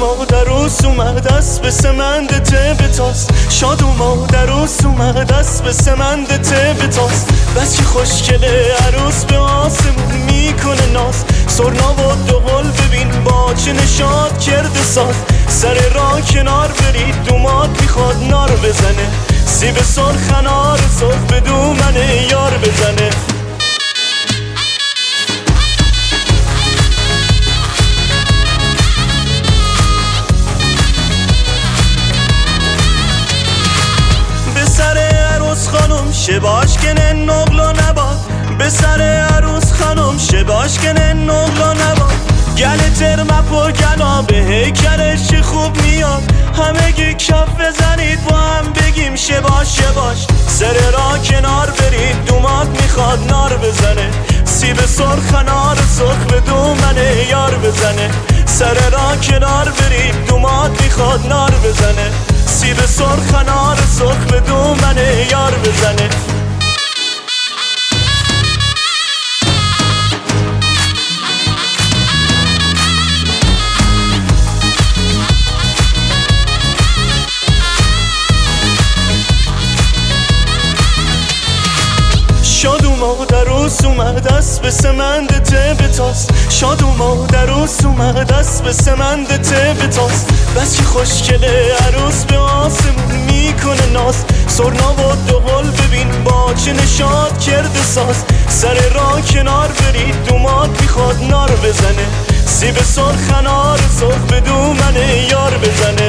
مادروس اومد اسب سمند تبتاست، شاد و مادروس اومد اسب سمند تبتاست. بس که خوشگله عروس به آسمون میکنه ناز، سرنا و دهل ببین با چه نشاد کرده ساز. سر راه کنار برید دوماد میخواد نار بزنه، سیب سرخ انار سرخ به دومنه یار بزنه. به سر عروس خانم شباش کنه نقل نباد، به سر عروس خانم شباش کنه نقل نباد. گل ترمپ و گلا به هیکلش خوب میاد، همگی کف بزنید با هم بگیم شباش شباش. سر را کنار برید دوماد میخواد نار بزنه، سیب سرخ انار سرخ به دومنه یار بزنه. سر را کنار برید دوماد میخواد نار بزنه، سیب سرخ انار سرخ به دومنه یار بزنه. شاد و مادروس اومد اسب سمند تبتاست، شاد و مادروس اومد اسب سمند تبتاست. بس که خوشگله عروس به آسمون میکنه ناز، سرنا و دهل ببین با چه نشاد کرده ساز. سر راه کنار برید دوماد میخواد نار بزنه، سیب سرخ انار سرخ به دومنه یار بزنه.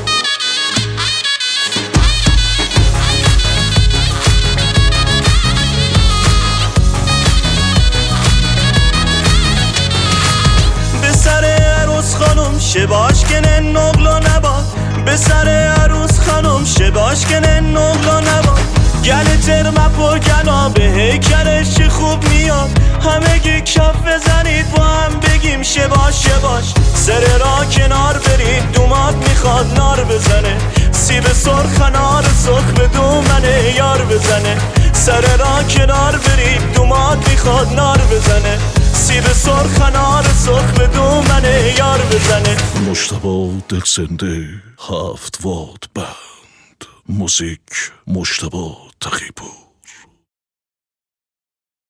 خانم شباش کنه نقل نباد، به سر عروس خانم شباش کنه نقل نباد. گل ترمپ و گلا به هیکلش خوب میاد، همگی کف بزنید با هم بگیم شباش شباش. سر را کنار برید دوماد میخواد نار بزنه، سیب سرخ انار سرخ به دومنه یار بزنه. سر را کنار برید دوماد میخواد نار بزنه، سیب سرخ انار سرخ به دومنه یار بزنه. مجتبی دلزنده 7 وات بند، موزیک مجتبی تقی‌پور.